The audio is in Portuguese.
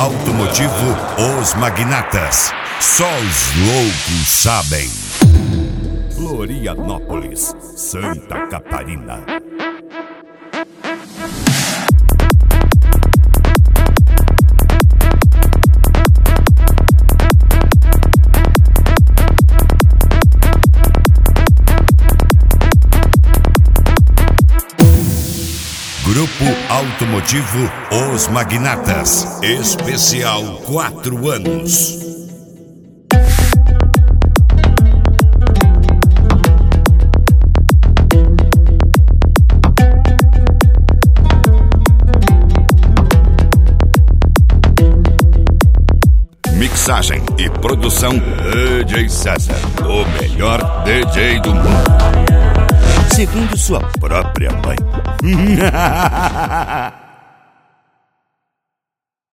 Automotivo Os Magnatas. Só os loucos sabem. Florianópolis, Santa Catarina. Grupo Automotivo Os Magnatas. Especial 4 anos. Mixagem e produção DJ César, o melhor DJ do mundo, segundo sua própria mãe.